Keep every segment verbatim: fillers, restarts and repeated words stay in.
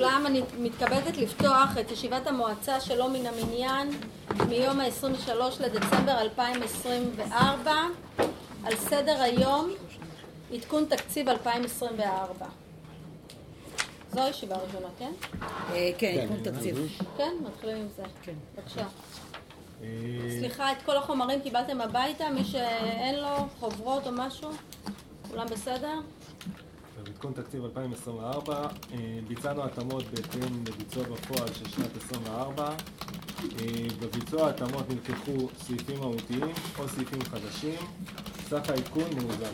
לכולם, אני מתכבדת לפתוח את ישיבת המועצה שלא מן המניין מיום ה-עשרים ושלושה לדצמבר אלפיים עשרים וארבע. על סדר היום עדכון תקציב אלפיים עשרים וארבע. זו הישיבה הראשונה, כן? כן, עדכון תקציב. כן, מתחילים עם זה. כן. בבקשה. סליחה, את כל החומרים קיבלתם הביתה? מי שאין לו חוברות או משהו? כולם בסדר? עדכון תקציב אלפיים עשרים וארבע, ביצענו התאמות בהתאם לביצוע בפועל של שנת עשרים וארבע. בביצוע התאמות נלקחו סעיפים מהותיים או סעיפים חדשים. סך העדכון מאוזן.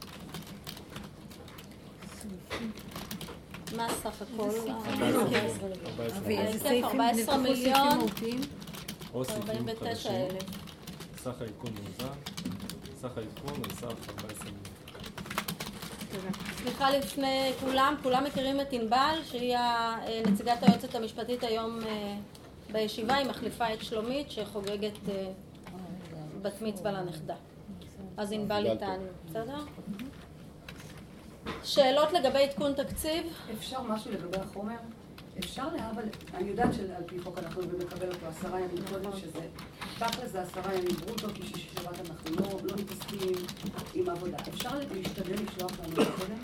מה סך הכל? ואיזה סעיפים ארבעה עשר מיליון או סעיפים ארבעים ותשע חדשים. אלף. סך העדכון מאוזן. סך העדכון הוא סך ארבעה עשר מיליון. סליחה לפני כולם, כולם מכירים את ענבל שהיא נציגת היועצת המשפטית היום בישיבה. היא מחליפה את שלומית שחוגגת בת מצווה לנכדה. אז ענבל איתנו, בסדר? שאלות לגבי עדכון תקציב? אפשר משהו לגבי החומר? אפשר להבל, אני יודעת שעל פי חוק אנחנו מקבל אותו עשרה ימים קודם, שזה תכל'ס זה עשרה ימים ברוטו, כי שישי שבת אנחנו לא, לא מתעסקים עם העבודה. אפשר להשתדל לשלוח לנו קודם?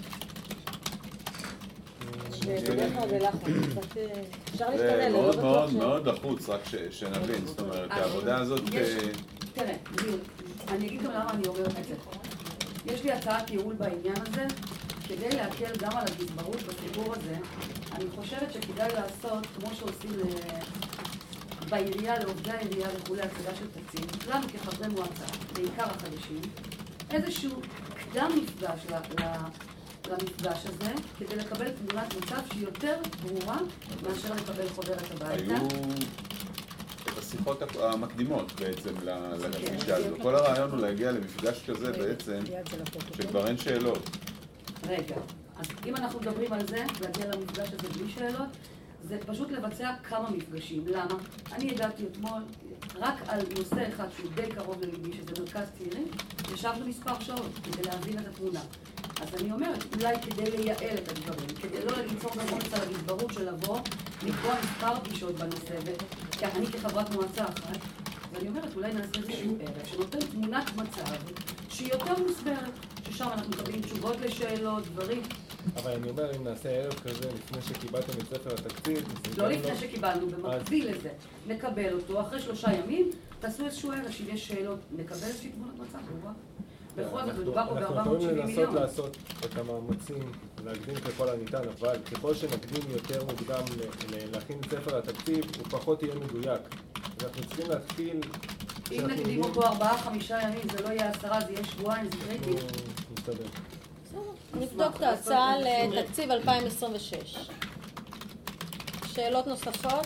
זה מאוד מאוד מאוד לחוץ, רק שנבין, זאת אומרת, העבודה הזאת... תראה, אני אגיד גם למה אני אומרת את זה. יש לי הצעת ייעול בעניין הזה, כדי להקל גם על הגזברות בסיפור הזה. אני חושבת שכדאי לעשות, כמו שעושים בעירייה, לעובדי העירייה וכולי, הצגה של תקציב, לנו כחברי מועצה, בעיקר החדשים, איזשהו קדם מפגש למפגש הזה, כדי לקבל תמונת מצב שהיא יותר ברורה מאשר לקבל חוברת הביתה. היו את השיחות המקדימות בעצם לפגישה הזו. כל הרעיון הוא להגיע למפגש כזה בעצם, שכבר אין שאלות. רגע, אז אם אנחנו מדברים על זה, להגיע למפגש הזה בלי שאלות, זה פשוט לבצע כמה מפגשים. למה? אני הגעתי אתמול רק על נושא אחד שהוא די קרוב לליבי, שזה מרכז צעירים, ישבנו מספר שעות כדי להבין את התמונה. אז אני אומרת, אולי כדי לייעל את הדברים, כדי לא ליצור גם עומס על הגזברות של לבוא, לקבוע מספר פגישות בנושא, ואני כחברת מועצה אחת, ואני אומרת, אולי נעשה איזשהו ערב שנותן תמונת מצב שהיא יותר מוסברת, ששם אנחנו מקבלים תשובות לשאלות, דברים. אבל אני אומר, אם נעשה ערב כזה לפני שקיבלתם את ספר התקציב... לא לפני שקיבלנו, במקביל לזה. נקבל אותו, אחרי שלושה ימים, תעשו איזשהו ערב, שאם יש שאלות, נקבל איזושהי תמונת מצב, ברורה. בכל זאת, מדובר פה ב-ארבע מאות שבעים מיליון. אנחנו יכולים לנסות לעשות את המאמצים, להקדים ככל הניתן, אבל ככל שנקדים יותר מוקדם להכין את ספר התקציב, הוא פחות יהיה מדויק. אנחנו צריכים להתחיל... אם נקדים אותו ארבעה, חמישה ימים, זה לא יהיה עשרה, זה יהיה שבועיים, זה קריטי. מסתבר. נבדוק את ההצעה לתקציב אלפיים עשרים ושש. שאלות נוספות?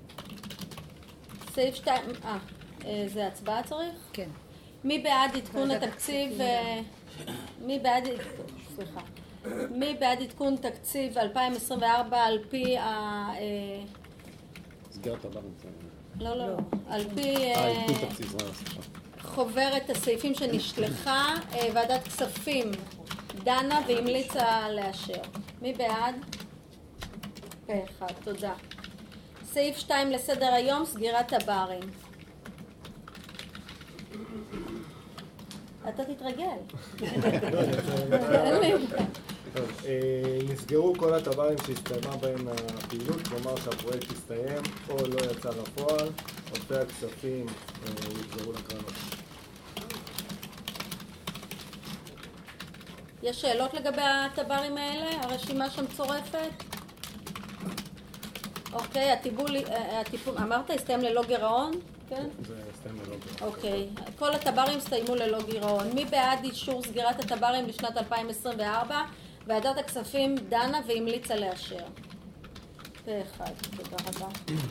סעיף שתיים, אה, זה הצבעה צריך? כן. מי בעד עדכון התקציב, מי בעד, סליחה, מי בעד עדכון תקציב אלפיים עשרים וארבע על פי ה... סגירת הבא. לא, לא, על פי חוברת הסעיפים שנשלחה, ועדת כספים דנה והמליצה לאשר. מי בעד? פה אחד, תודה. סעיף שתיים לסדר היום, סגירת הברים. אתה תתרגל. נסגרו כל הטברים שהסתיימה בהם הפעילות, כלומר שהפרויקט הסתיים או לא יצא לפועל, עודפי הכספים יחזרו לקרנות. יש שאלות לגבי הטברים האלה? הרשימה שם צורפת? אוקיי, הטיפול, הטיפול, אמרת, הסתיים ללא גירעון? כן? זה הסתיים ללא גירעון. אוקיי, כל הטברים הסתיימו ללא גירעון. מי בעד אישור סגירת הטברים לשנת אלפיים עשרים וארבע? ועדת הכספים דנה והמליצה לאשר. פה אחד, תודה רבה.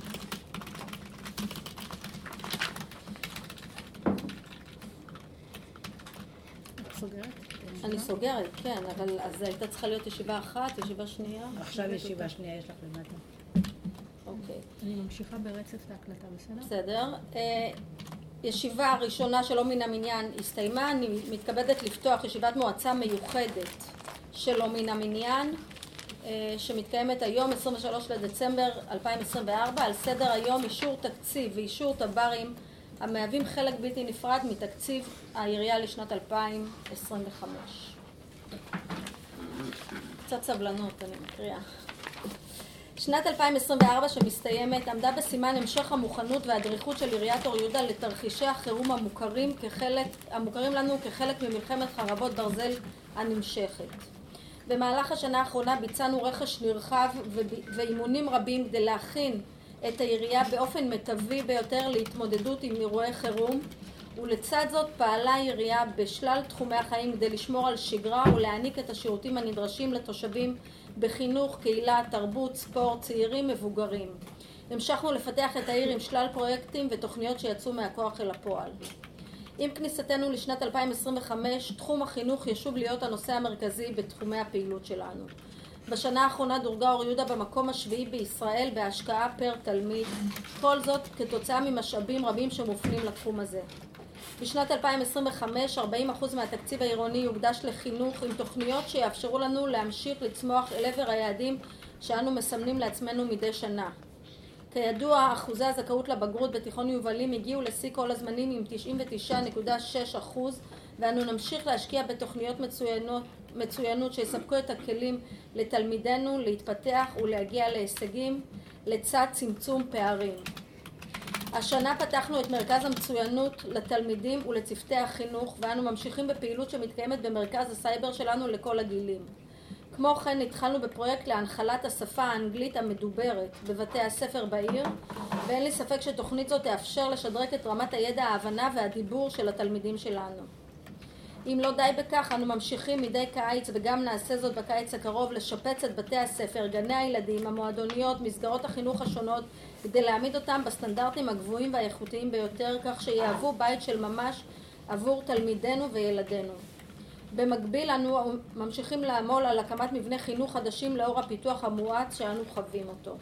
סוגרת? אני סוגרת, כן, אבל אז הייתה צריכה להיות ישיבה אחת, ישיבה שנייה. עכשיו ישיבה שנייה יש לך למטה. אוקיי. אני ממשיכה ברצף להקלטה, בסדר? בסדר. ישיבה הראשונה שלא מן המניין הסתיימה. אני מתכבדת לפתוח ישיבת מועצה מיוחדת שלא מן המניין שמתקיימת היום עשרים ושלושה לדצמבר אלפיים עשרים וארבע. על סדר היום אישור תקציב ואישור תברים המהווים חלק בלתי נפרד מתקציב העירייה לשנת אלפיים עשרים וחמש. קצת סבלנות, אני מקריאה. שנת אלפיים עשרים וארבע שמסתיימת עמדה בסימן המשך המוכנות והדריכות של עיריית אור יהודה לתרחישי החירום המוכרים כחלק, המוכרים לנו כחלק ממלחמת חרבות ברזל הנמשכת. במהלך השנה האחרונה ביצענו רכש נרחב ואימונים רבים כדי להכין את העירייה באופן מיטבי ביותר להתמודדות עם אירועי חירום, ולצד זאת פעלה העירייה בשלל תחומי החיים כדי לשמור על שגרה ולהעניק את השירותים הנדרשים לתושבים בחינוך, קהילה, תרבות, ספורט, צעירים, מבוגרים. המשכנו לפתח את העיר עם שלל פרויקטים ותוכניות שיצאו מהכוח אל הפועל. עם כניסתנו לשנת אלפיים עשרים וחמש, תחום החינוך ישוב להיות הנושא המרכזי בתחומי הפעילות שלנו. בשנה האחרונה דורגה אור יהודה במקום השביעי בישראל בהשקעה פר תלמיד, כל זאת כתוצאה ממשאבים רבים שמופנים לתחום הזה. בשנת אלפיים עשרים וחמש, ארבעים אחוז מהתקציב העירוני יוקדש לחינוך עם תוכניות שיאפשרו לנו להמשיך לצמוח אל עבר היעדים שאנו מסמנים לעצמנו מדי שנה. כידוע, אחוזי הזכאות לבגרות בתיכון יובלים הגיעו לשיא כל הזמנים עם תשעים ותשע נקודה שש אחוז, ואנו נמשיך להשקיע בתוכניות מצוינות, מצוינות שיספקו את הכלים לתלמידינו להתפתח ולהגיע להישגים לצד צמצום פערים. השנה פתחנו את מרכז המצוינות לתלמידים ולצוותי החינוך, ואנו ממשיכים בפעילות שמתקיימת במרכז הסייבר שלנו לכל הגילים. כמו כן התחלנו בפרויקט להנחלת השפה האנגלית המדוברת בבתי הספר בעיר, ואין לי ספק שתוכנית זאת תאפשר לשדרג את רמת הידע, ההבנה והדיבור של התלמידים שלנו. אם לא די בכך, אנו ממשיכים מדי קיץ, וגם נעשה זאת בקיץ הקרוב, לשפץ את בתי הספר, גני הילדים, המועדוניות, מסגרות החינוך השונות, כדי להעמיד אותם בסטנדרטים הגבוהים והאיכותיים ביותר, כך שיהוו בית של ממש עבור תלמידינו וילדינו. במקביל אנו ממשיכים לעמול על הקמת מבני חינוך חדשים לאור הפיתוח המואץ שאנו חווים אותו.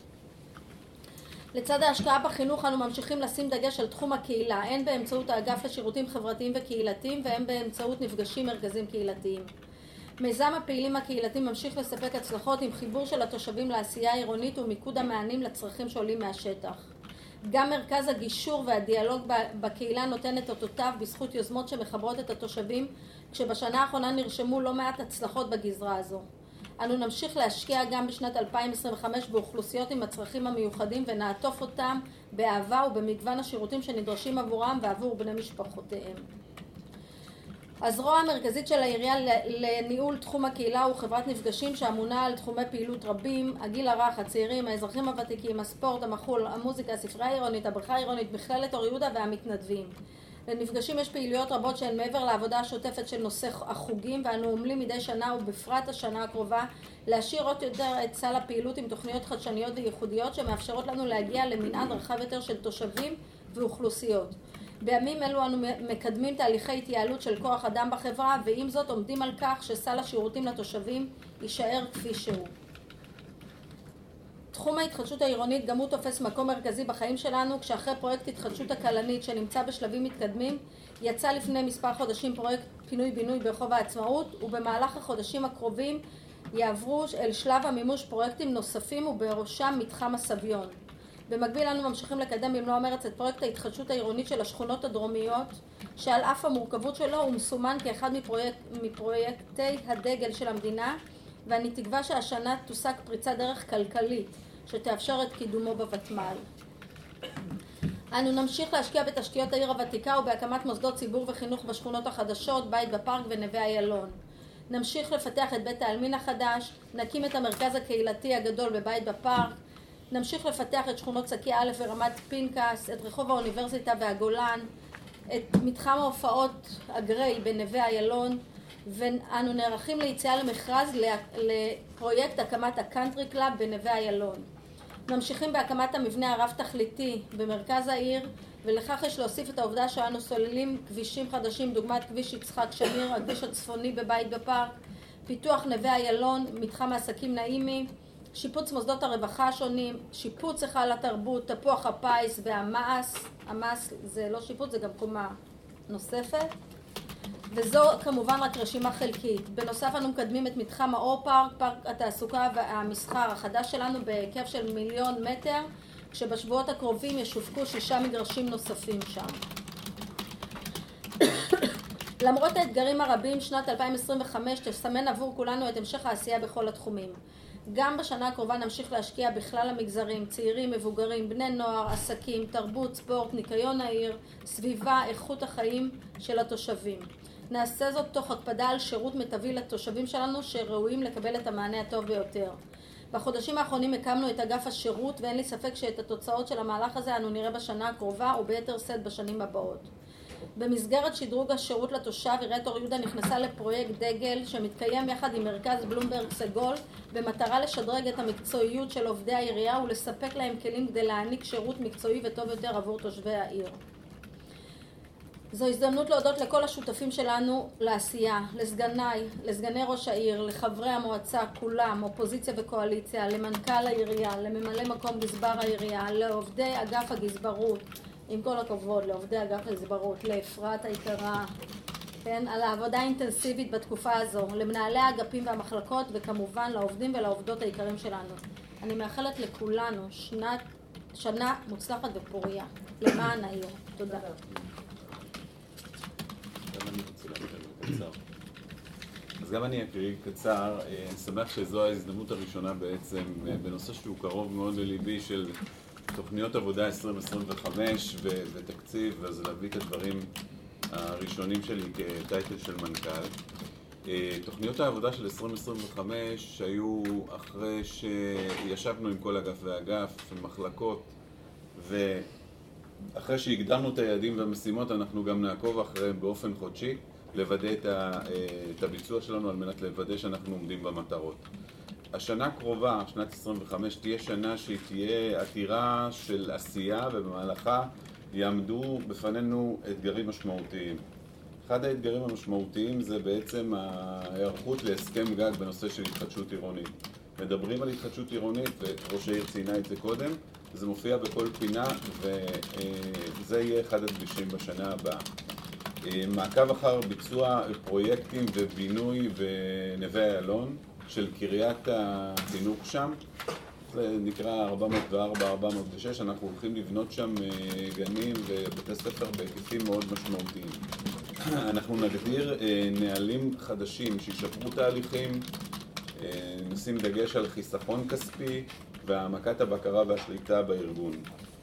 לצד ההשקעה בחינוך אנו ממשיכים לשים דגש על תחום הקהילה, הן באמצעות האגף לשירותים חברתיים וקהילתיים והן באמצעות נפגשים מרכזים קהילתיים. מיזם הפעילים הקהילתיים ממשיך לספק הצלחות עם חיבור של התושבים לעשייה העירונית ומיקוד המענים לצרכים שעולים מהשטח. גם מרכז הגישור והדיאלוג בקהילה נותן את אותותיו בזכות יוזמות שמחברות את התושבים, כשבשנה האחרונה נרשמו לא מעט הצלחות בגזרה הזו. אנו נמשיך להשקיע גם בשנת אלפיים עשרים וחמש באוכלוסיות עם הצרכים המיוחדים ונעטוף אותם באהבה ובמגוון השירותים שנדרשים עבורם ועבור בני משפחותיהם. הזרוע המרכזית של העירייה לניהול תחום הקהילה הוא חברת נפגשים שאמונה על תחומי פעילות רבים, הגיל הרך, הצעירים, האזרחים הוותיקים, הספורט, המחול, המוזיקה, הספרייה העירונית, הבריכה העירונית, מכללת אור יהודה והמתנדבים. לנפגשים יש פעילויות רבות שהן מעבר לעבודה השוטפת של נושא החוגים, ואנו עומלים מדי שנה ובפרט השנה הקרובה להשאיר עוד יותר את סל הפעילות עם תוכניות חדשניות וייחודיות שמאפשרות לנו להגיע למנעד רחב יותר של תושבים ואוכלוסיות. בימים אלו אנו מקדמים תהליכי התייעלות של כוח אדם בחברה, ועם זאת עומדים על כך שסל השירותים לתושבים יישאר כפי שהוא. תחום ההתחדשות העירונית גם הוא תופס מקום מרכזי בחיים שלנו, כשאחרי פרויקט התחדשות הכלנית שנמצא בשלבים מתקדמים, יצא לפני מספר חודשים פרויקט פינוי-בינוי ברחוב העצמאות, ובמהלך החודשים הקרובים יעברו אל שלב המימוש פרויקטים נוספים ובראשם מתחם הסביון. במקביל אנו ממשיכים לקדם במלוא המרץ את פרויקט ההתחדשות העירונית של השכונות הדרומיות, שעל אף המורכבות שלו הוא מסומן כאחד מפרויקט, מפרויקטי הדגל של המדינה, ואני תקווה שהשנה תושג פריצת דרך כלכלית שתאפשר את קידומו בוותמ"ל. אנו נמשיך להשקיע בתשתיות העיר הוותיקה ובהקמת מוסדות ציבור וחינוך בשכונות החדשות, בית בפארק ונווה איילון. נמשיך לפתח את בית העלמין החדש, נקים את המרכז הקהילתי הגדול בבית בפארק, נמשיך לפתח את שכונות סקי א' ורמת פינקס, את רחוב האוניברסיטה והגולן, את מתחם ההופעות הגריי בנווה איילון, ואנו נערכים ליציאה למכרז לפרויקט הקמת הקאנטרי קלאב בנווה איילון. ממשיכים בהקמת המבנה הרב תכליתי במרכז העיר, ולכך יש להוסיף את העובדה שאנו סוללים כבישים חדשים דוגמת כביש יצחק שמיר, הכביש הצפוני בבית בפארק, פיתוח נווה איילון, מתחם העסקים נעימי, שיפוץ מוסדות הרווחה השונים, שיפוץ היכל התרבות, תפוח הפיס והמאס, המאס זה לא שיפוץ, זה גם קומה נוספת. וזו כמובן רק רשימה חלקית. בנוסף אנו מקדמים את מתחם האור פארק, פארק התעסוקה והמסחר החדש שלנו בהיקף של מיליון מטר, כשבשבועות הקרובים ישווקו שישה מגרשים נוספים שם. למרות האתגרים הרבים, שנת אלפיים עשרים וחמש תסמן עבור כולנו את המשך העשייה בכל התחומים. גם בשנה הקרובה נמשיך להשקיע בכלל המגזרים, צעירים, מבוגרים, בני נוער, עסקים, תרבות, ספורט, ניקיון העיר, סביבה, איכות החיים של התושבים. נעשה זאת תוך הקפדה על שירות מיטבי לתושבים שלנו שראויים לקבל את המענה הטוב ביותר. בחודשים האחרונים הקמנו את אגף השירות, ואין לי ספק שאת התוצאות של המהלך הזה אנו נראה בשנה הקרובה וביתר שאת בשנים הבאות. במסגרת שדרוג השירות לתושב, עיריית אור יהודה נכנסה לפרויקט דגל שמתקיים יחד עם מרכז בלומברג סגול במטרה לשדרג את המקצועיות של עובדי העירייה ולספק להם כלים כדי להעניק שירות מקצועי וטוב יותר עבור תושבי העיר. זו הזדמנות להודות לכל השותפים שלנו לעשייה, לסגניי, לסגני ראש העיר, לחברי המועצה כולם, אופוזיציה וקואליציה, למנכ"ל העירייה, לממלא מקום גזבר העירייה, לעובדי אגף הגזברות, עם כל הכבוד, לעובדי אגף הגזברות, לאפרת היקרה, כן, על העבודה האינטנסיבית בתקופה הזו, למנהלי האגפים והמחלקות, וכמובן לעובדים ולעובדות העיקרים שלנו. אני מאחלת לכולנו שנת, שנה מוצלחת ופוריה, למען העיר. תודה. אז גם אני אקריא קצר. אני שמח שזו ההזדמנות הראשונה בעצם בנושא שהוא קרוב מאוד לליבי של תוכניות עבודה עשרים עשרים וחמש ותקציב, אז להביא את הדברים הראשונים שלי כטייטל של מנכ"ל. תוכניות העבודה של עשרים עשרים וחמש היו אחרי שישבנו עם כל אגף ואגף ומחלקות, ואחרי שהגדרנו את היעדים והמשימות אנחנו גם נעקוב אחריהם באופן חודשי, לוודא את הביצוע שלנו על מנת לוודא שאנחנו עומדים במטרות. השנה הקרובה, שנת עשרים וחמש, תהיה שנה שהיא תהיה עתירה של עשייה, ובמהלכה יעמדו בפנינו אתגרים משמעותיים. אחד האתגרים המשמעותיים זה בעצם ההיערכות להסכם גג בנושא של התחדשות עירונית. מדברים על התחדשות עירונית, וראש העיר ציינה את זה קודם, זה מופיע בכל פינה, וזה יהיה אחד הדגשים בשנה הבאה. מעקב אחר ביצוע פרויקטים ובינוי בנווה איילון של קריית החינוך שם, זה נקרא ארבע מאות וארבע ארבע מאות ושש, אנחנו הולכים לבנות שם גנים ובתי ספר בהיקפים מאוד משמעותיים. אנחנו נגדיר נהלים חדשים שישפרו תהליכים, נשים דגש על חיסכון כספי והעמקת הבקרה והשליטה בארגון.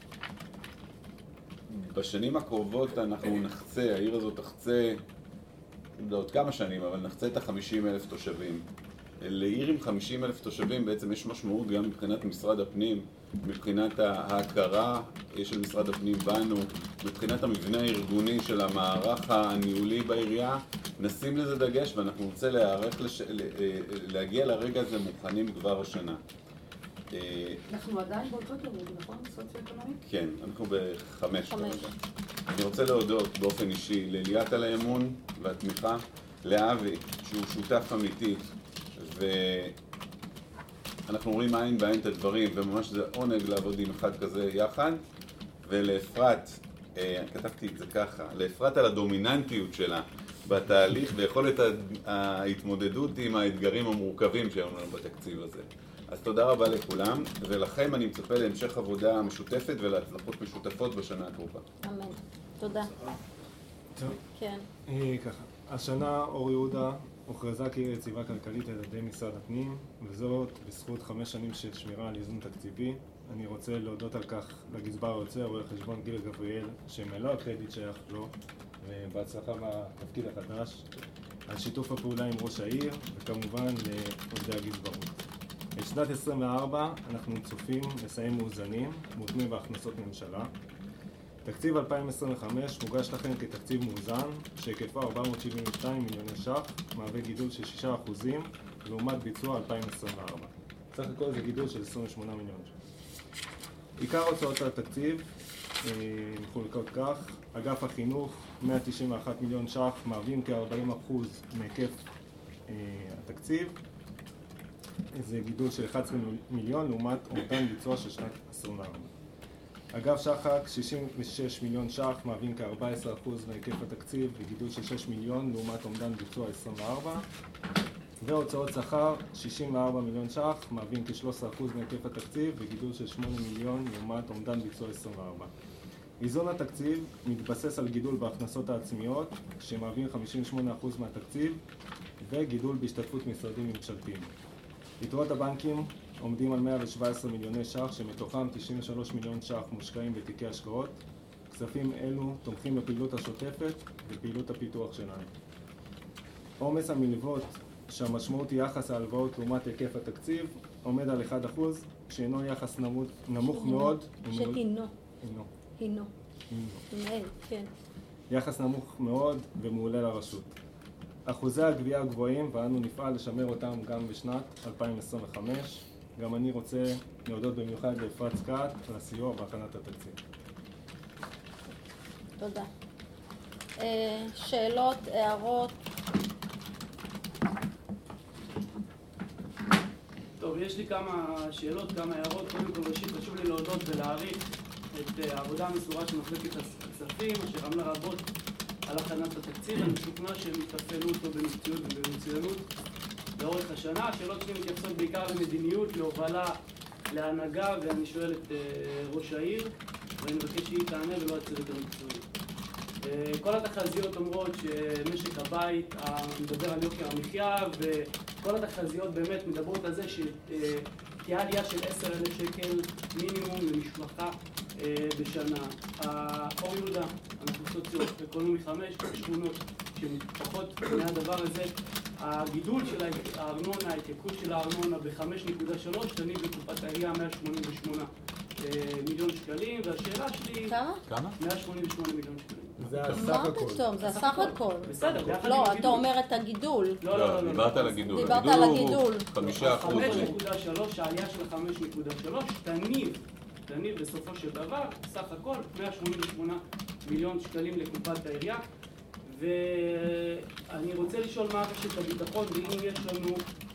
בשנים הקרובות אנחנו נחצה, העיר הזאת תחצה, עוד כמה שנים, אבל נחצה את ה-חמישים אלף תושבים. לעיר עם חמישים אלף תושבים בעצם יש משמעות גם מבחינת משרד הפנים, מבחינת ההכרה של משרד הפנים בנו, מבחינת המבנה הארגוני של המערך הניהולי בעירייה. נשים לזה דגש ואנחנו רוצה להיערך, לש... להגיע לרגע הזה מוכנים כבר השנה. אנחנו עדיין באותו דירוג, נכון? סוציו-אקונומית? כן, אנחנו בחמש. אני רוצה להודות באופן אישי לליאת על האמון והתמיכה, לאבי שהוא שותף אמיתי, ואנחנו רואים עין בעין את הדברים, וממש זה עונג לעבוד עם אחד כזה יחד, ולאפרת, כתבתי את זה ככה, לאפרת על הדומיננטיות שלה בתהליך ויכולת ההתמודדות עם האתגרים המורכבים שהיו לנו בתקציב הזה. אז תודה רבה לכולם, ולכם אני מצפה להמשך עבודה משותפת ולהצלחות משותפות בשנה הקרובה. אמן. תודה. טוב. כן. ככה, השנה אור יהודה הוכרזה כעיר יציבה כלכלית על ידי משרד הפנים, וזאת בזכות חמש שנים של שמירה על איזון תקציבי. אני רוצה להודות על כך לגזבר היוצא, רואה חשבון גיל גבריאל, שמלוא הקרדיט שייך לו, ובהצלחה בתפקיד החדש, על שיתוף הפעולה עם ראש העיר, וכמובן לעובדי הגזברות. בשנת עשרים וארבע אנחנו צופים לסיים מאוזנים, מותנה בהכנסות ממשלה. תקציב אלפיים עשרים וחמש מוגש לכם כתקציב מאוזן, שהיקפו ארבע מאות שבעים ושתיים מיליוני ש"ח, מהווה גידול של שישה אחוזים לעומת ביצוע אלפיים עשרים וארבע. סך הכל זה גידול של עשרים ושמונה מיליון ש"ח. עיקר הוצאות התקציב מחולקות כך: אגף החינוך מאה תשעים ואחד מיליון ש"ח, מהווים כ-ארבעים אחוז מהיקף התקציב. זה גידול של אחד עשר מיליון לעומת אומדן ביצוע של שנת עשרים וארבע. אגב שחק, שישים ושש מיליון ש"ח, מהווים כ-ארבעה עשר אחוז מהיקף התקציב, וגידול של שישה מיליון לעומת אומדן ביצוע עשרים וארבע. והוצאות שכר, שישים וארבעה מיליון ש"ח, מהווים כ-שלושה עשר אחוז מהיקף התקציב, וגידול של שמונה מיליון לעומת אומדן ביצוע עשרים וארבע. איזון התקציב מתבסס על גידול בהכנסות העצמיות, שמהווים חמישים ושמונה אחוז מהתקציב, וגידול בהשתתפות משרדים ממשלתיים. יתרות הבנקים עומדים על מאה ושבעה עשר מיליוני ש"ח, שמתוכם תשעים ושלושה מיליון ש"ח מושקעים בתיקי השקעות. כספים אלו תומכים בפעילות השוטפת ופעילות הפיתוח שלנו. עומס המלוות, שהמשמעות היא יחס ההלוואות לעומת היקף התקציב, עומד על אחד אחוז, שאינו יחס נמוך, נמוך מאוד. שהינו. הינו. הינו. הינו. כן. יחס נמוך מאוד ומעולה לרשות. אחוזי הגבייה הגבוהים, ואנו נפעל לשמר אותם גם בשנת אלפיים עשרים וחמש. גם אני רוצה להודות במיוחד לאפרת סקאט על הסיוע בהכנת התקציב. תודה. שאלות, הערות? טוב, יש לי כמה שאלות, כמה הערות. קודם כל, ראשית, חשוב לי להודות ולהעריך את העבודה המסורה של מחלקת הכספים, אשר עמלה רבות על הכנת התקציב. אני משוכנע שהם יתפעלו אותו במקצועיות ובמצוינות לאורך השנה. השאלות שלי מתייחסות בעיקר למדיניות, להובלה, להנהגה, ואני שואל את ראש העיר, ואני מבקש שהיא תענה ולא הצוות המקצועי. כל התחזיות אומרות שמשק הבית מדבר על יוקר המחיה, וכל התחזיות באמת מדברות על זה שתהיה עלייה של עשרת אלפים שקל מינימום למשפחה בשנה. אור יהודה, אנחנו סוציו-אקונומי חמש, שכונות שמתפחות מהדבר הזה. הגידול של הארנונה, ההתייקרות של הארנונה ב-חמש נקודה שלוש, תניב לקופת העירייה מאה שמונים ושמונה מיליון שקלים, והשאלה שלי... כמה? כמה? מאה שמונים ושמונה מיליון שקלים. זה הסך מה הכל. פתאום? זה הסך הכל. בסדר, ביחד עם לא, הגידול. אתה אומר את הגידול. לא, לא, לא. דיברת על הגידול. דיברת על הגידול. חמישה אחוז. חמש נקודה שלוש, העלייה של ה-חמש נקודה שלוש, תניב, תניב בסופו של דבר, סך הכל מאה שמונים ושמונה מיליון שקלים לקופת העירייה. ואני רוצה לשאול מה רשת הביטחון, ואם יש לנו,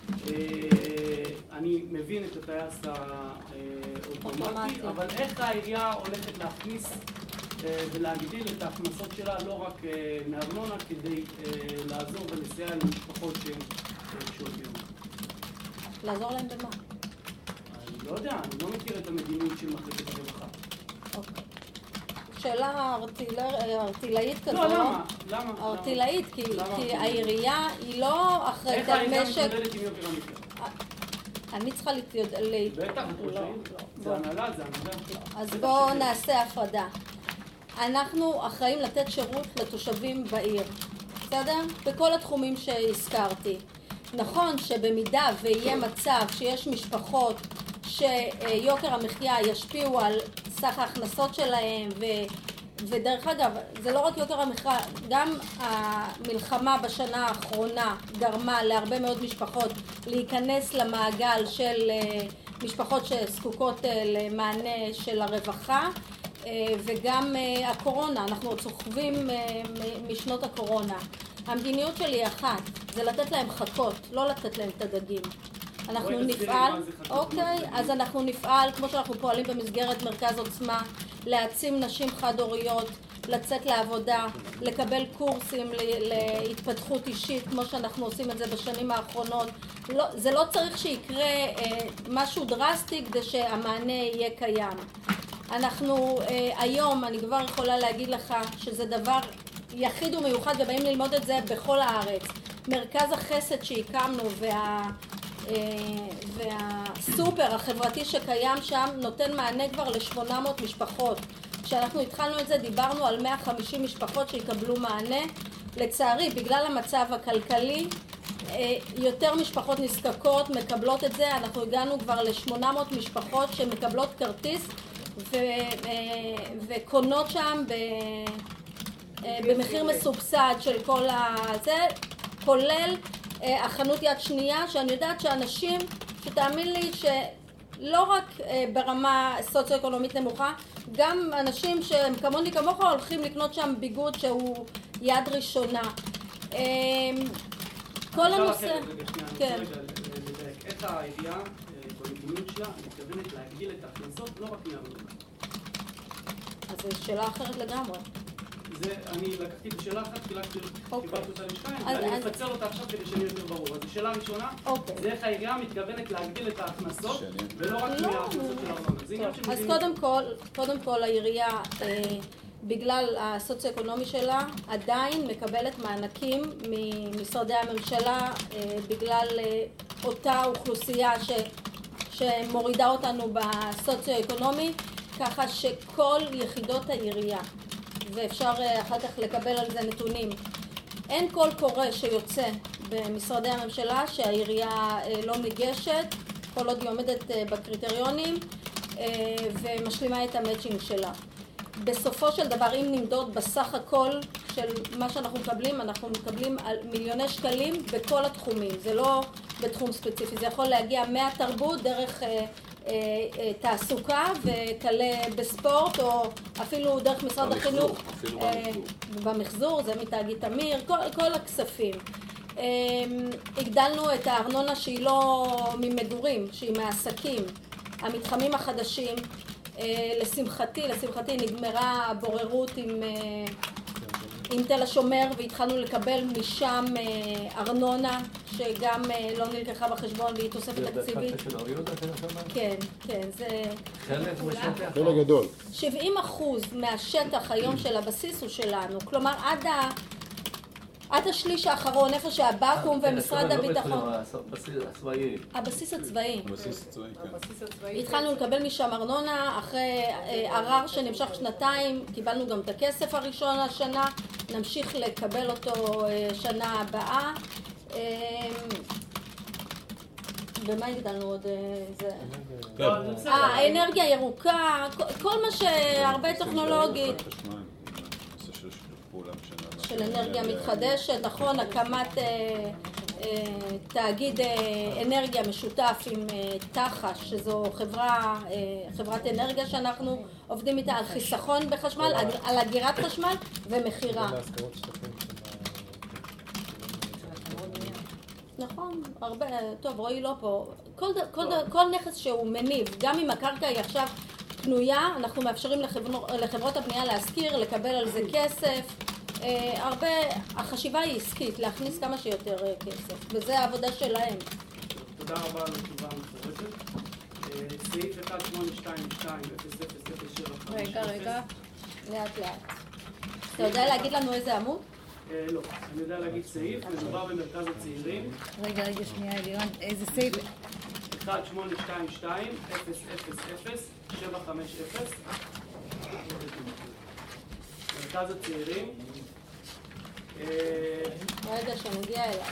אני מבין את הטייס האוטומטי, אבל איך העירייה הולכת להכניס ולהגדיל את ההכנסות שלה לא רק מארנונה, כדי לעזור ולסייע למשפחות שהן קשות יום. לעזור להם במה? אני לא יודע, אני לא מכיר את המדיניות של מחלקת הרווחה. אוקיי. שאלה ארטילאית כזו. לא, למה? למה? ארטילאית, כי העירייה היא לא אחראית על משק... איך העירייה מתמודדת עם יוקר המחיה? אני צריכה להתמודד... בטח, זה הנהלה, זה הנהלה. אז בואו נעשה הפרדה. אנחנו אחראים לתת שירות לתושבים בעיר, בסדר? בכל התחומים שהזכרתי. נכון שבמידה ויהיה מצב שיש משפחות שיוקר המחיה ישפיעו על סך ההכנסות שלהם, ו... ודרך אגב, זה לא רק יוקר המחיה, גם המלחמה בשנה האחרונה גרמה להרבה מאוד משפחות להיכנס למעגל של משפחות שזקוקות למענה של הרווחה, וגם הקורונה, אנחנו עוד סוחבים משנות הקורונה. המדיניות שלי היא אחת, זה לתת להם חכות, לא לתת להם את הדגים. אנחנו נפעל, אוקיי, אז אנחנו נפעל, כמו שאנחנו פועלים במסגרת מרכז עוצמה, להעצים נשים חד-הוריות, לצאת לעבודה, לקבל קורסים להתפתחות אישית, כמו שאנחנו עושים את זה בשנים האחרונות. לא, זה לא צריך שיקרה אה, משהו דרסטי כדי שהמענה יהיה קיים. אנחנו אה, היום, אני כבר יכולה להגיד לך שזה דבר יחיד ומיוחד, ובאים ללמוד את זה בכל הארץ. מרכז החסד שהקמנו וה... והסופר החברתי שקיים שם נותן מענה כבר ל-שמונה מאות משפחות. כשאנחנו התחלנו את זה דיברנו על מאה וחמישים משפחות שיקבלו מענה. לצערי, בגלל המצב הכלכלי, יותר משפחות נזקקות מקבלות את זה. אנחנו הגענו כבר ל-שמונה מאות משפחות שמקבלות כרטיס ו- וקונות שם במחיר מסובסד של כל הזה, כולל החנות יד שנייה, שאני יודעת שאנשים, שתאמין לי שלא רק ברמה סוציו-אקונומית נמוכה, גם אנשים שהם כמוני כמוך הולכים לקנות שם ביגוד שהוא יד ראשונה. כל הנושא... כן. איך העירייה, במדיניות שלה, מתכוונת להגדיל את ההכנסות, לא רק מארנונה. אז זו שאלה אחרת לגמרי. זה, אני לקחתי את השאלה אחת, חילקתי אוקיי. קיבלתי אותה לשתיים, אז- ואני אז- מפצל אותה עכשיו כדי שאני יותר ברור. אז השאלה הראשונה, אוקיי. זה איך העירייה מתכוונת להגדיל את ההכנסות, שני. ולא רק לא. מההכנסות של הארנונה. זה עניין של אז מדיניות. קודם כל, קודם כל העירייה, אה, בגלל הסוציו-אקונומי שלה, עדיין מקבלת מענקים ממשרדי הממשלה, אה, בגלל אה, אותה אוכלוסייה ש, שמורידה אותנו בסוציו-אקונומי, ככה שכל יחידות העירייה, ואפשר אה, אחר כך לקבל על זה נתונים, אין קול קורא שיוצא במשרדי הממשלה שהעירייה אה, לא ניגשת, כל עוד היא עומדת אה, בקריטריונים אה, ומשלימה את המאצ'ינג שלה. בסופו של דבר, אם נמדוד בסך הכל של מה שאנחנו מקבלים, אנחנו מקבלים על מיליוני שקלים בכל התחומים. זה לא בתחום ספציפי, זה יכול להגיע מהתרבות דרך אה, אה, אה, תעסוקה וכלה בספורט, או אפילו דרך משרד במחזור, החינוך. אפילו אה, במחזור. במחזור, זה מתאגיד תמיר, כל, כל הכספים. אה, הגדלנו את הארנונה שהיא לא ממגורים, שהיא מעסקים. המתחמים החדשים, אה, לשמחתי, לשמחתי נגמרה הבוררות עם, אה, עם תל השומר, והתחלנו לקבל משם אה, ארנונה שגם אה, לא נלקחה בחשבון והיא תוספת תקציבית. של אוריות, אתה אומר? כן, כן, זה חלק משטח? חלק גדול. שבעים אחוז מהשטח היום של הבסיס הוא שלנו, כלומר עד ה... עד השליש האחרון, איפה שהבקו"ם ומשרד הביטחון. הבסיס הצבאי. הבסיס הצבאי. בסיס צבאי, כן. התחלנו לקבל משם ארנונה, אחרי אה, ערר שנמשך שנתיים, קיבלנו גם את הכסף הראשון השנה, נמשיך לקבל אותו אה, שנה הבאה. אה, במה הגדלנו עוד? אה, זה... לא, זה בסדר. אה, אנרגיה ירוקה, כל- כל מה שהרבה טכנולוגית. חשמל, נושא של שיתוף פעולה בשנה הבאה. של אנרגיה מתחדשת, נכון, הקמת אה, אה, תאגיד אה, אנרגיה משותף עם אה, תח"ש, שזו חברה, אה, חברת אנרגיה שאנחנו עובדים איתה על חיסכון בחשמל, על, על אגירת חשמל ומחירה. להשכרות שטחים נכון, הרבה, טוב, רועי לא פה. כל, ד- כל, ד- כל נכס שהוא מניב, גם אם הקרקע היא עכשיו פנויה, אנחנו מאפשרים לחבר, לחברות הבנייה להשכיר, לקבל על זה כסף. אה, הרבה, החשיבה היא עסקית, להכניס כמה שיותר אה, כסף, וזה העבודה שלהם. תודה רבה על התשובה המפורטת. אה, סעיף אחת שמונה שתיים שתיים אפס אפס אפס שבע חמש אפס. רגע, רגע, לאט לאט. אתה יודע להגיד לנו איזה עמוד? אה, לא, אני יודע להגיד סעיף, מדובר במרכז הצעירים. רגע, רגע, שנייה, אלירן, איזה סעיף? אחת שמונה שתיים שתיים אפס אפס אפס שבע חמש אפס. מרכז הצעירים. אה, רגע, שנגיע אליו.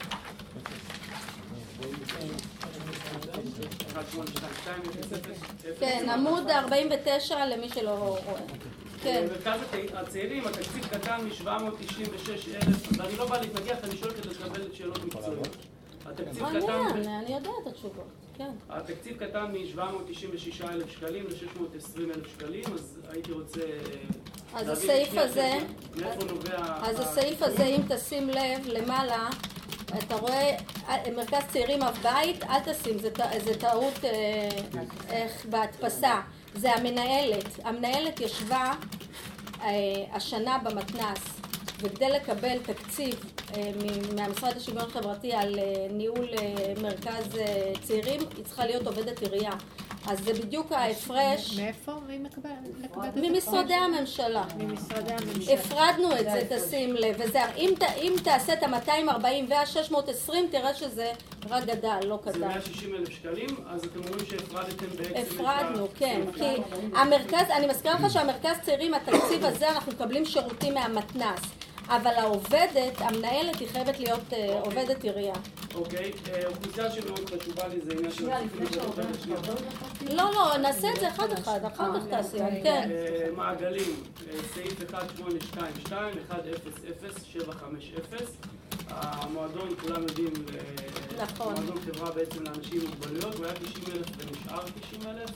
אחת שמונה שתיים שתיים אפס אפס אפס. כן, עמוד ארבעים ותשע למי שלא רואה. כן. מרכז הצעירים, התקציב קטן מ-שבע מאות תשעים ושש אלף, ואני לא בא להתנגח, אני שואל כדי לקבל שאלות מקצועיות. התקציב קטן... מעניין, אני יודעת את התשובות, כן. התקציב קטן מ-שבע מאות תשעים ושישה אלף שקלים ל-שש מאות ועשרים אלף שקלים, אז הייתי רוצה... אז להבין הסעיף שנייה הזה, מאיפה נובע... אז ה- הסעיף הזה, אם תשים לב, למעלה, אתה רואה, מרכז צעירים אב בית, אל תשים, זה, ט- זה טעות אה, איך בהדפסה. זה המנהלת. המנהלת ישבה אה, השנה במתנ"ס, וכדי לקבל תקציב אה, מ- מהמשרד לשוויון חברתי על אה, ניהול אה, מרכז אה, צעירים, היא צריכה להיות עובדת עירייה. אז זה בדיוק ההפרש מאיפה? מי מקבל לקבל את ממשרדי הממשלה. ממשרדי הממשלה. הפרדנו את זה, תשים לב, וזה, אם, ת- אם תעשה את ה-מאתיים וארבעים וה-שש מאות ועשרים, תראה שזה רק גדל, לא זה קטן. מאה ושישים אלף שקלים, אז אתם אומרים שהפרדתם בעצם... את הפרדנו, ה- כן, כי המרכז, אני מזכירה לך שהמרכז צעירים, התקציב הזה, אנחנו מקבלים שירותים מהמתנ"ס, אבל העובדת, המנהלת, היא חייבת להיות אה, עובדת עירייה. אוקיי, אה, אוכלוסייה שמאוד חשובה לי זה עניין של... לא, לא, נעשה את זה אחד אחד, אחר כך תעשי, כן. אה, מעגלים, אה, סעיף אחת שמונה שתיים שתיים אחת אפס אפס שבע חמש אפס. המועדון, כולם יודעים, אה, נכון. מועדון חברה בעצם לאנשים עם מוגבלויות, הוא היה תשעים אלף ונשאר תשעים אלף.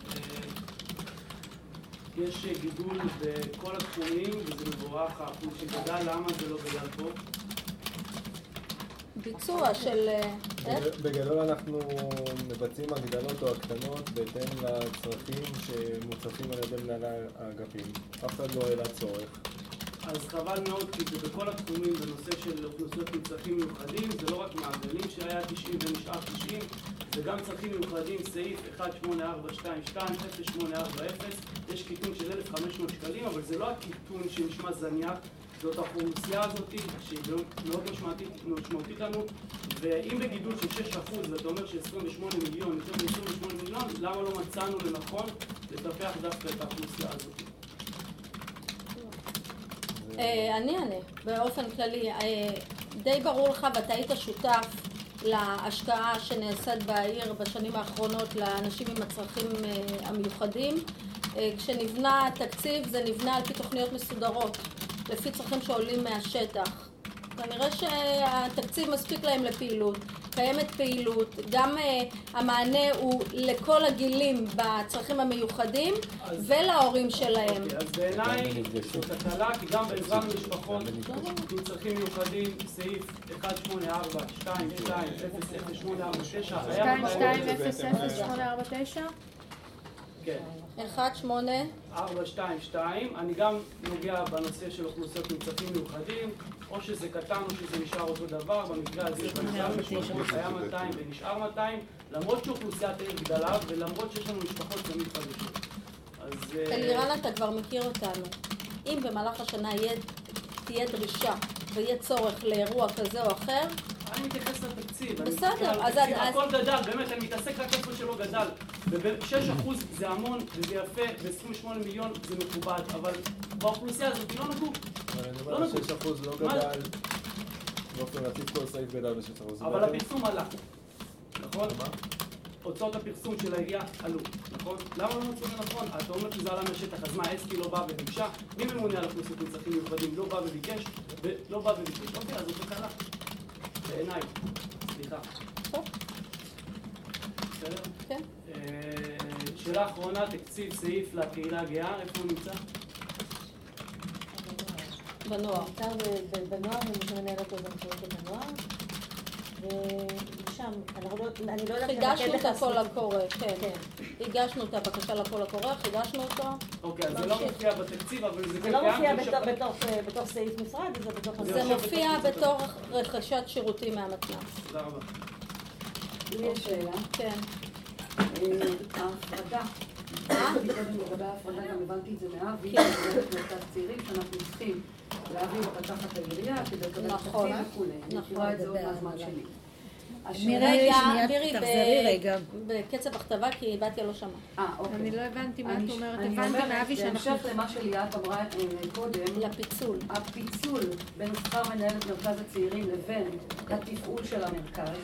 יש גידול בכל התחומים וזה מבורך, האחוז שגדל, למה זה לא גדל פה? ביצוע של... איך? בגדול אנחנו מבצעים הגדלות או הקטנות בהתאם לצרכים שמוצפים על ידי מנהלי האגפים. אף אחד לא העלה צורך. אז חבל מאוד, כי זה בכל התחומים, בנושא של אוכלוסיות עם צרכים מיוחדים, זה לא רק מעגלים שהיה תשעים ונשאר תשעים, זה גם צרכים מיוחדים, סעיף אחת שמונה ארבע שתיים שתיים אפס שמונה ארבע אפס, יש קיטון של אלף וחמש מאות שקלים, אבל זה לא הקיטון שנשמע זניח, זאת האוכלוסייה הזאת שהיא מאוד משמעותית, משמעותית לנו, ואם בגידול של שש אחוז, ואתה אומר ש-עשרים ושמונה מיליון, יותר מ-עשרים ושמונה מיליון, למה לא מצאנו לנכון לטפח דווקא את האוכלוסייה הזאת? אני אענה, באופן כללי, די ברור לך ואתה היית שותף להשקעה שנעשית בעיר בשנים האחרונות לאנשים עם הצרכים המיוחדים. כשנבנה תקציב זה נבנה על פי תוכניות מסודרות, לפי צרכים שעולים מהשטח. כנראה שהתקציב מספיק להם לפעילות, קיימת פעילות, גם uh, המענה הוא לכל הגילים בצרכים המיוחדים אז, ולהורים שלהם. אוקיי, אז בעיניי זאת הקלה, כי גם בעזרה למשפחות עם צרכים מיוחדים, סעיף אחת שמונה ארבע שתיים שתיים אפס אפס שמונה ארבע תשע שתיים שתיים אפס אפס שמונה ארבע תשע? כן. אחת שמונה ארבע שתיים שתיים, אני גם נוגע בנושא של אוכלוסיות עם צרכים מיוחדים, או שזה קטן או שזה נשאר אותו דבר, במקרה הזה משפחות היה מאתיים ונשאר מאתיים, למרות שאוכלוסיית העיר גדלה ולמרות שיש לנו משפחות תמיד חדשות. אלירן, אתה כבר מכיר אותנו. אם במהלך השנה תהיה דרישה ויהיה צורך לאירוע כזה או אחר, אני מתייחס לתקציב. בסדר, אז... הכל גדל, באמת, אני מתעסק רק איפה שלא גדל. ב-שש אחוז זה המון וזה יפה, ב-עשרים ושמונה מיליון זה מכובד, אבל באוכלוסייה הזאת לא נגעו. אבל אני אומר, שש אחוז לא גדל, באופן רציף כל סעיף גדל ב-שש אחוז. אבל הפרסום עלה, נכון? הוצאות הפרסום של העירייה עלו, נכון? למה לא מצאו לנכון? אתה אומר שזה עלה מהשטח, אז מה, אסתי לא באה וביקשה? מי ממונה על אוכלוסיות עם צרכים מיוחדים? לא בא וביקש? ולא בא וביקש. אוקיי, אז זאת תקלה. בעיניי. סליחה. בסדר? כן. שאלה אחרונה, תקציב סעיף לקהילה הגאה, איפה הוא נמצא? בנוער. בנוער, ומי שמנהל אותו גם פרויקט בנוער. ושם, אני לא יודעת... חידשנו את הקול הקורא, כן. הגשנו את הבקשה לקול הקורא, חידשנו אותו. אוקיי, אז זה לא מופיע בתקציב, אבל זה זה לא מופיע בתוך סעיף משרד, זה בתוך... זה מופיע בתור רכישת שירותים מהמתנ"ס. תודה רבה. לי יש שאלה. כן. ההפרדה. לגבי ההפרדה גם הבנתי את זה מאבי, זה מרכז צעירים שאנחנו צריכים להביא אותה תחת העירייה כדי לקבל תקציב וכולי. אני מכירה את זה עוד מהזמן שלי. מירי, תחזרי רגע. בקצב הכתבה, כי איבדיה לא שמעה. אה, אוקיי. אני לא הבנתי מה את אומרת. אני הבנתי מאבי שאנחנו... בהמשך למה שליאת אמרה קודם, לפיצול. הפיצול בין שכר מנהלת מרכז הצעירים לבין התפעול של המרכז.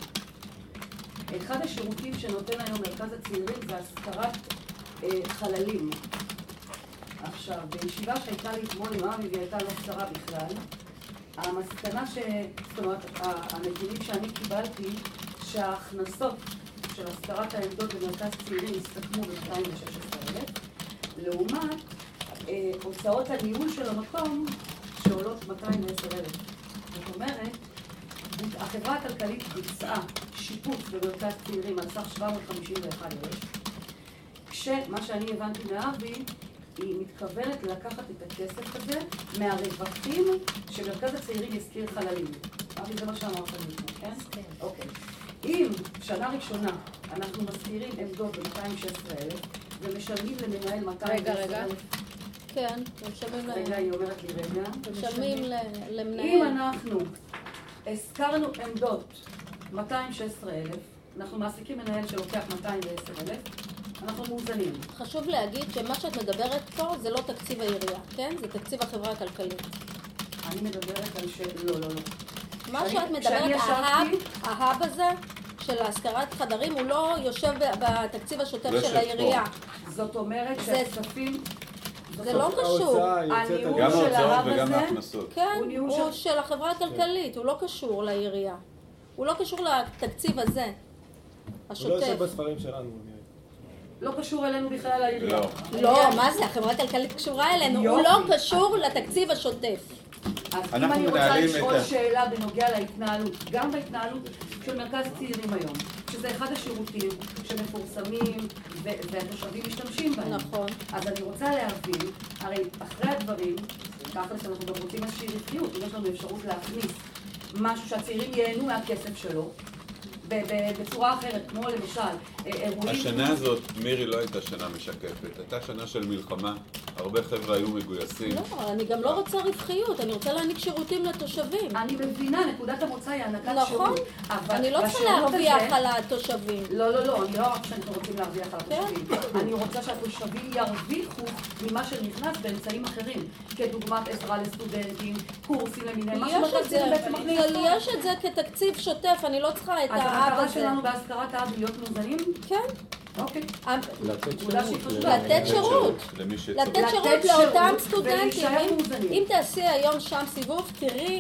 אחד השירותים שנותן היום מרכז הצעירים זה השכרת חללים. עכשיו, בישיבה שהייתה לי אתמול עם אבי והיא הייתה לא קצרה בכלל, המסקנה ש... זאת אומרת, הנתונים שאני קיבלתי, שההכנסות של השכרת העמדות במרכז צעירים הסתכמו ב-מאתיים ושש עשרה אלף, לעומת אה, הוצאות הניהול של המקום שעולות מאתיים ועשר אלף. זאת אומרת, החברה הכלכלית ביצעה שיפוץ במרכז צעירים על סך שבע מאות חמישים ואחת אלף, כשמה שאני הבנתי מאבי, היא מתכוונת לקחת את הכסף הזה מהרווחים שמרכז הצעירים יזכיר חללים. אבי, זה מה שאמרת לי, כן? כן. אוקיי. אם שנה ראשונה אנחנו מזכירים עמדות ב-מאתיים ושש עשרה אלף ומשלמים למנהל מאתיים ועשר אלף... כן, משלמים להם. רגע, היא אומרת לי רגע. משלמים למנהל. אם אנחנו הזכרנו עמדות מאתיים ושש עשרה אלף, אנחנו מעסיקים מנהל שלוקח מאתיים ועשר אלף, אנחנו מאוזנים. חשוב להגיד שמה שאת מדברת פה זה לא תקציב העירייה, כן? זה תקציב החברה הכלכלית. אני מדברת על ש... לא, לא, לא. מה שאת מדברת, ההאב הזה של השכרת חדרים, הוא לא יושב בתקציב השוטף של העירייה. זאת אומרת שהכספים... זה לא קשור. הניהול גם של ההוצאות ההאב וגם הזה... ההכנסות. כן, הוא של החברה הכלכלית, הוא לא קשור לעירייה. הוא לא קשור לתקציב הזה, השוטף. הוא לא יושב בספרים שלנו. לא קשור אלינו בכלל לעירייה. לא, מה זה? החברה הכלכלית קשורה אלינו. הוא לא קשור לתקציב השוטף. אז אם אני רוצה לשאול שאלה בנוגע להתנהלות, גם בהתנהלות של מרכז צעירים היום, שזה אחד השירותים שמפורסמים והתושבים משתמשים בהם. נכון. אז אני רוצה להבין, הרי אחרי הדברים, ככה שאנחנו גם רוצים איזושהי רווחיות, אם יש לנו אפשרות להכניס משהו שהצעירים ייהנו מהכסף שלו, בצורה אחרת, כמו למשל אירועים... השנה הזאת, מירי, לא הייתה שנה משקפת, הייתה שנה של מלחמה, הרבה חבר'ה היו מגויסים. לא, אני גם לא רוצה רווחיות, אני רוצה להעניק שירותים לתושבים. אני מבינה, נקודת המוצא היא הענקת שירות. נכון, אני לא צריכה להרוויח על התושבים. לא, לא, לא, אני לא רק שאנחנו רוצים להרוויח על התושבים. אני רוצה שהתושבים ירוויחו ממה שנכנס באמצעים אחרים, כדוגמת עזרה לסטודנטים, קורסים למיניהם, מה שמרכז צעירים בעצם מכניס אותו. יש את זה כתקציב שוטף, אני לא צריכה את האב הזה. אז המטרה שלנו בהשכרת האב להיות מאוזנים? כן. אוקיי. לתת שירות. לתת שירות לאותם סטודנטים. אם תעשי היום שם סיבוב, תראי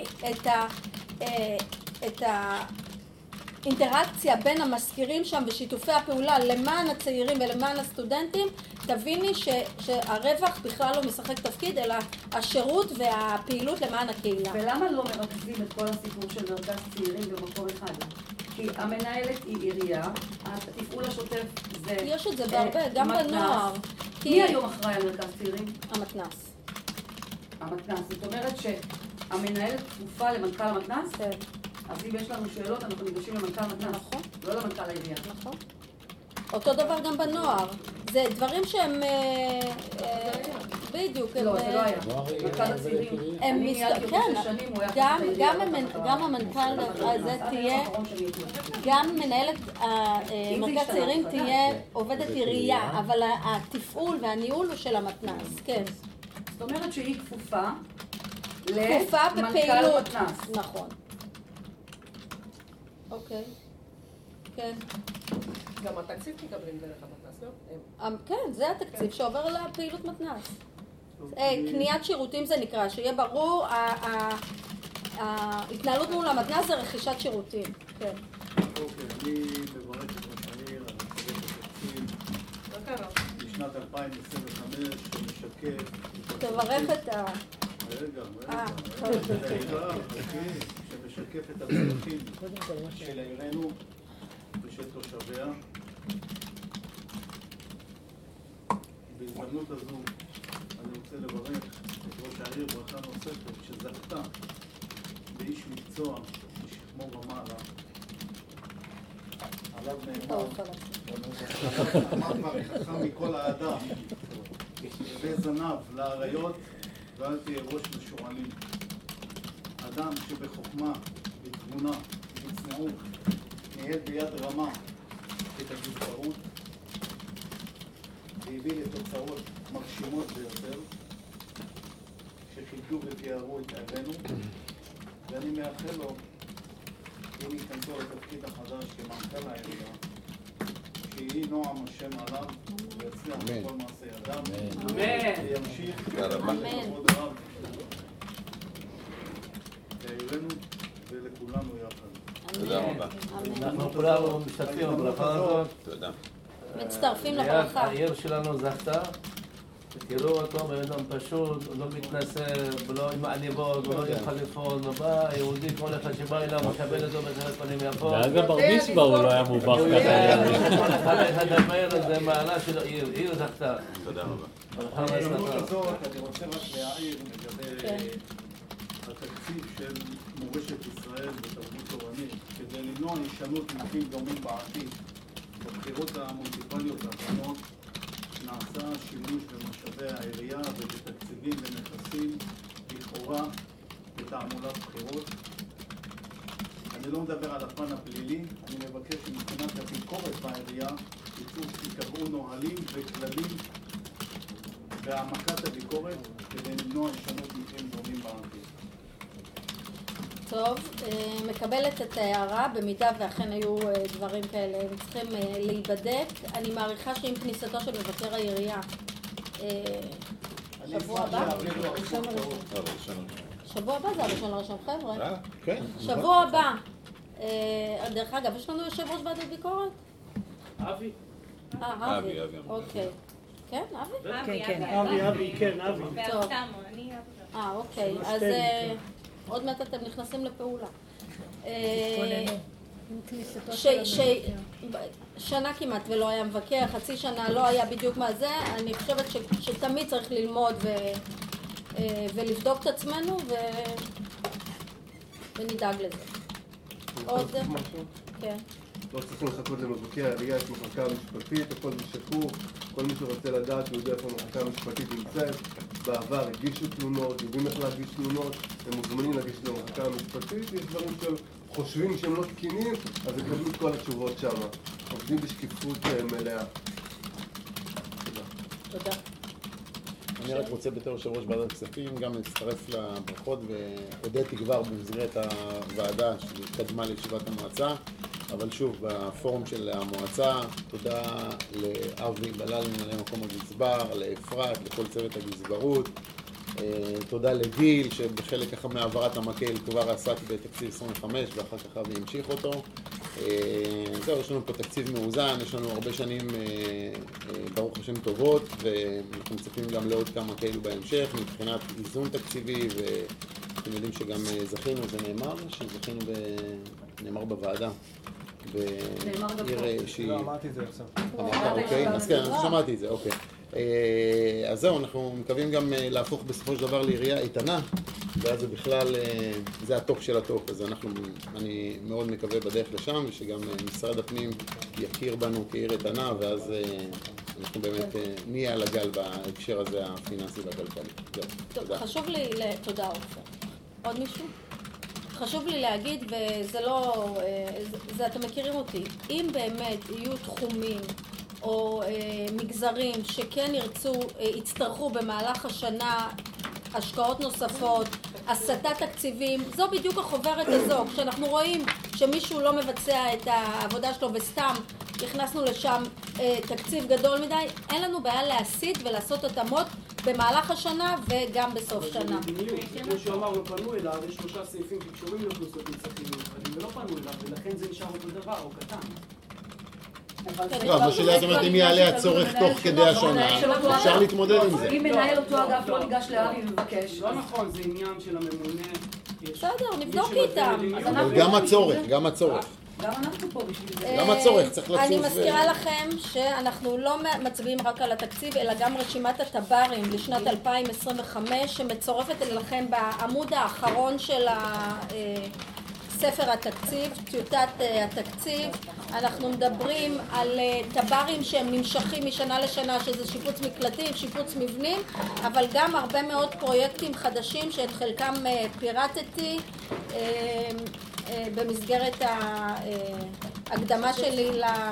את האינטראקציה בין המזכירים שם ושיתופי הפעולה למען הצעירים ולמען הסטודנטים, תביני שהרווח בכלל לא משחק תפקיד, אלא השירות והפעילות למען הקהילה. ולמה לא מרכזים את כל הסיפור של מרכז צעירים במקום אחד? כי המנהלת היא עירייה, התפעול השוטף זה... יש את זה בהרבה, גם בנוער. מי היום אחראי על מרכז צעירים? המתנ"ס. המתנ"ס, זאת אומרת שהמנהלת כפופה למנכ"ל המתנ"ס? כן. אז אם יש לנו שאלות, אנחנו ניגשים למנכ"ל המתנ"ס. נכון. לא למנכ"ל העירייה. נכון. אותו דבר גם בנוער. זה דברים שהם... בדיוק. לא, זה לא היה. מנכ"ל הצעירים. הם כן, גם המנכ"ל הזה תהיה, גם מנהלת מרכז צעירים תהיה עובדת עירייה, אבל התפעול והניהול הוא של המתנ"ס, כן. זאת אומרת שהיא כפופה כפופה למנכ"ל המתנ"ס. נכון. אוקיי. כן. גם התקציב תקבלים דרך המתנ"ס, לא? כן, זה התקציב שעובר לפעילות מתנ"ס. קניית שירותים זה נקרא, שיהיה ברור, ההתנהלות מול המתנ"ס זה רכישת שירותים. כן. אוקיי, אני מברך את ראש העיר על התקציב לשנת אלפיים עשרים וחמש, שמשקף... תברך את ה... רגע, רגע, שמשקף את הצרכים של עירנו ושל תושביה. בהזדמנות הזו אני רוצה לברך את ראש העיר ברכה נוספת שזכתה באיש מקצוע משכמו ומעלה. עליו נאמר, אמר כבר חכם מכל האדם, הווה זנב לאריות ואל תהיה ראש משורנים. אדם שבחוכמה, בתבונה, בצניעות, ניהל ביד רמה את הגזברות והביא לתוצאות מרשימות ביותר שחידדו ותיארו את עירנו, ואני מאחל לו עם היכנסו לתפקיד החדש כמנכ"ל העירייה שיהי נועם השם עליו ויצליח בכל מעשה ידיו וימשיך בכבוד רב לעירנו ולכולנו יחד. תודה רבה. אנחנו כולנו משתתפים בברכה הזאת. תודה. מצטרפים לברכה. העיר שלנו זכתה. תראו אותו, בן אדם פשוט, הוא לא מתנשא, ולא עם מעניבות, ולא עם חליפות, ובא, יהודי, כל אחד שבא אליו, מקבל אותו בסרט פנים יפות. ואז הבר מצווה הוא לא היה מובך ככה. כל אחד הדבר זה מעלה של עיר, עיר זכתה. תודה רבה. בהזדמנות הזאת אני רוצה רק להעיר לגבי התקציב של מורשת ישראל בתרבות תורנית, כדי למנוע הישנות מקרים דומים בעתיד. בבחירות המוניציפליות האחרונות נעשה שימוש במשאבי העירייה ובתקציבים ונכסים לכאורה בתעמולת בחירות. אני לא מדבר על הפן הפלילי, אני מבקש שמבחינת הביקורת בעירייה יקבעו נהלים וכללים בהעמקת הביקורת כדי למנוע הישנות מקרים דומים בעתיד. טוב, מקבלת את ההערה, במידה ואכן היו דברים כאלה, הם צריכים להיבדק. אני מעריכה שעם כניסתו של מבקר העירייה, שבוע הבא? שבוע הבא זה הראשון לראשון, חבר'ה. שבוע הבא. דרך אגב, יש לנו יושב ראש ועדת ביקורת? אבי. אה, אבי. אוקיי. כן, אבי? כן, כן. אבי, אבי, כן, אבי. טוב. אה, אוקיי. אז... עוד מעט אתם נכנסים לפעולה. ש, ש, שנה כמעט ולא היה מבקר, חצי שנה לא היה בדיוק מה זה, אני חושבת ש, שתמיד צריך ללמוד ו, ולבדוק את עצמנו ו, ונדאג לזה. עוד זה? כן. לא צריכים לחכות למבקר העירייה, יש מחלקה משפטית, הכל בשקוף, כל מי שרוצה לדעת הוא יודע איפה המחלקה המשפטית נמצאת, בעבר הגישו תלונות, יודעים איך להגיש תלונות, הם מוזמנים להגיש למחלקה המשפטית, יש דברים שחושבים שהם לא תקינים, אז יקבלו את כל התשובות שם. עובדים בשקיפות מלאה. תודה. תודה. אני רק רוצה בתור יושב ראש ועדת הכספים גם להצטרף לברכות, והודיתי כבר במסגרת הוועדה שקדמה לישיבת המועצה, אבל שוב, בפורום של המועצה, תודה לאבי בלל, מנהל מקום הגזבר, לאפרת, לכל צוות הגזברות, תודה לגיל, שבחלק ככה מעברת המקל כבר עסק בתקציב עשרים וחמש, ואחר כך אבי המשיך אותו. זהו, יש לנו פה תקציב מאוזן, יש לנו הרבה שנים ברוך השם טובות, ואנחנו מצפים גם לעוד כמה כאלו בהמשך, מבחינת איזון תקציבי, ואתם יודעים שגם זכינו, זה נאמר, שזכינו נאמר בוועדה. נאמר גם פה. לא, אמרתי את זה עכשיו. אוקיי, אז כן, אז שמעתי את זה, אוקיי. אז זהו, אנחנו מקווים גם להפוך בסופו של דבר לעירייה איתנה, ואז זה בכלל, זה הטופ של הטופ, אז אנחנו, אני מאוד מקווה בדרך לשם, ושגם משרד הפנים יכיר בנו כעיר איתנה, ואז אנחנו באמת נהיה על הגל בהקשר הזה הפיננסי והכלכלי. טוב, חשוב לי, תודה עופר. עוד מישהו? חשוב לי להגיד, וזה לא, זה אתם מכירים אותי, אם באמת יהיו תחומים או מגזרים שכן ירצו, יצטרכו במהלך השנה השקעות נוספות, הסטת תקציבים, זו בדיוק החוברת הזו. כשאנחנו רואים שמישהו לא מבצע את העבודה שלו וסתם הכנסנו לשם תקציב גדול מדי, אין לנו בעיה להסיט ולעשות התאמות במהלך השנה וגם בסוף שנה. כמו שאמרנו, פנו אליו, יש שלושה סעיפים שקשורים לאוכלוסיות מצרכים מיוחדים ולא פנו אליו, ולכן זה נשאר אותו דבר, או קטן. טוב, מה שלי, זאת אומרת, אם יעלה הצורך תוך כדי השנה, אפשר להתמודד עם זה. אם מנהל אותו אגב לא ניגש לאבי ומבקש. לא נכון, זה עניין של הממונה. בסדר, נבדוק איתם. אבל גם הצורך, גם הצורך. גם אנחנו פה בשביל זה. גם הצורך, צריך לצוף. אני מזכירה לכם שאנחנו לא מצביעים רק על התקציב, אלא גם רשימת הטברים לשנת אלפיים עשרים וחמש, שמצורפת אליכם בעמוד האחרון של ספר התקציב, טיוטת התקציב. אנחנו מדברים על טברים שהם נמשכים משנה לשנה, שזה שיפוץ מקלטים, שיפוץ מבנים, אבל גם הרבה מאוד פרויקטים חדשים שאת חלקם פירטתי במסגרת ההקדמה שלי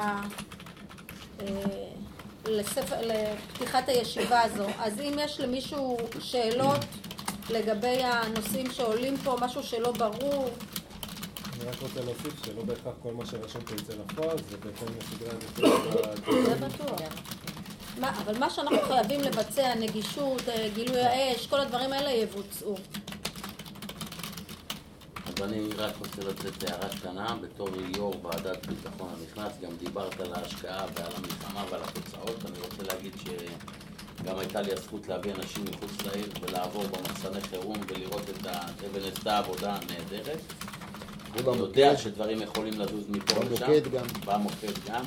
לספר, לפתיחת הישיבה הזו. אז אם יש למישהו שאלות לגבי הנושאים שעולים פה, משהו שלא ברור, אני רק רוצה להוסיף שלא בהכרח כל מה שרשום פה יצא לפועל, זה בהתאם לסדרי העדיפויות. זה בטוח. אבל מה שאנחנו חייבים לבצע, נגישות, גילוי האש, כל הדברים האלה יבוצעו. אז אני רק רוצה לתת הערה קטנה, בתור יו"ר ועדת ביטחון הנכנס, גם דיברת על ההשקעה ועל המלחמה ועל התוצאות. אני רוצה להגיד שגם הייתה לי הזכות להביא אנשים מחוץ לעיר ולעבור במחסני חירום ולראות את ה... ונעשתה עבודה נהדרת. אני יודע שדברים יכולים לזוז מפה לשם. במוקד גם. במוקד גם.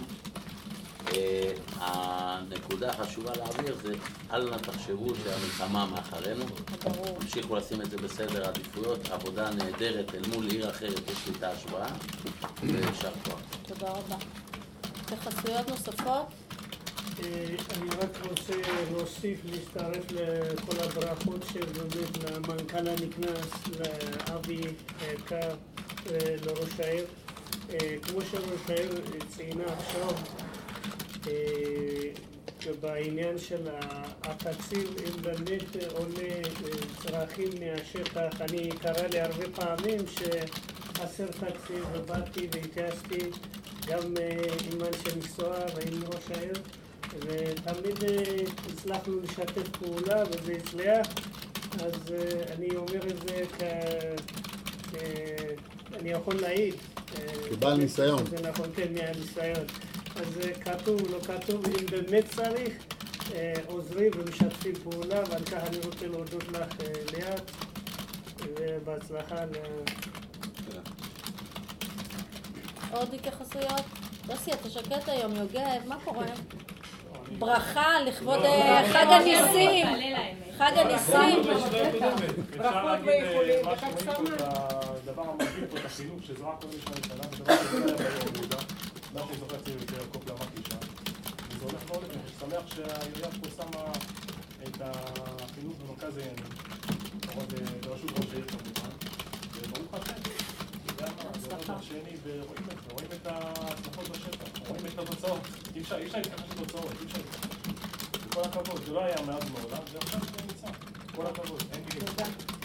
הנקודה החשובה להעביר זה אל נא תחשבו שהמלחמה מאחרינו. תמשיכו לשים את זה בסדר העדיפויות, עבודה נהדרת אל מול עיר אחרת, יש לי את ההשוואה, וישר כוח. תודה רבה. התייחסויות נוספות? אני רק רוצה להוסיף, להצטרף לכל הברכות שבאמת למנכ"ל הנכנס, לאבי היקר, לראש העיר. כמו שראש העיר ציינה עכשיו, בעניין של התקציב, אם באמת עולה צרכים מהשטח, אני קרא לי הרבה פעמים שחסר תקציב, ובאתי והתייעצתי גם עם אנשי מקצוע ועם ראש העיר, ותמיד הצלחנו לשתף פעולה וזה הצליח. אז אני אומר את זה כ... אני יכול להעיד. כבעל ניסיון. זה נכון, כן, מהניסיון. אז כתוב, לא כתוב, אם באמת צריך, עוזרים ומשתפים פעולה, ועל כך אני רוצה להודות לך ליאת. ובהצלחה ל... עוד התייחסויות? יוסי, אתה שקט היום, יוגב, מה קורה? ברכה לכבוד חג הניסים. חג הניסים. ברכות ואיחולים, וחג שמח. הדבר המוביל פה את החינוך שזרק כל משנה שנה, ודבר שזה היה ביום יהודה. דווקא זוכרתי יותר קופלה מקישה. וזה הולך והולך, אני שמח שהעירייה פה שמה את החינוך במרכז העניינים. עוד בראשות ראש העיר כמובן. וברוך השם. זה דבר שני, ורואים את זה, רואים את ההצלחות בשטח, רואים את התוצאות. אי אפשר להתכחש לתוצאות, אי אפשר להתכחש. כל הכבוד, זה לא היה מאז מעולם, זה עכשיו זה נמצא. כל הכבוד, אין לי תודה.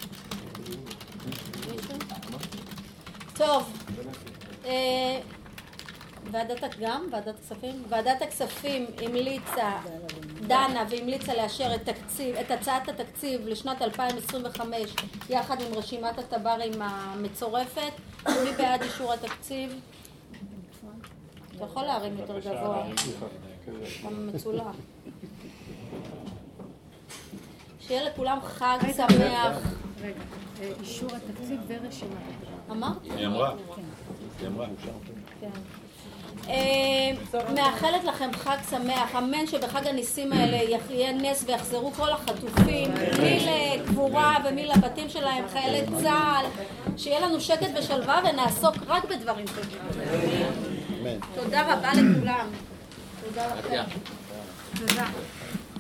טוב, ועדת גם, ועדת הכספים, ועדת הכספים המליצה, דנה והמליצה לאשר את תקציב, את הצעת התקציב לשנת אלפיים עשרים וחמש יחד עם רשימת הטברים המצורפת. מי בעד אישור התקציב? אתה יכול להרים יותר גבוה. גם מצולם. שיהיה לכולם חג שמח. רגע, אישור התקציב ורשימת. אמרת? היא אמרה. היא אמרה. מאחלת לכם חג שמח, אמן שבחג הניסים האלה יהיה נס ויחזרו כל החטופים, מי לקבורה ומי לבתים שלהם, חיילי צה"ל, שיהיה לנו שקט ושלווה ונעסוק רק בדברים טובים. תודה רבה לכולם. תודה רבה. תודה.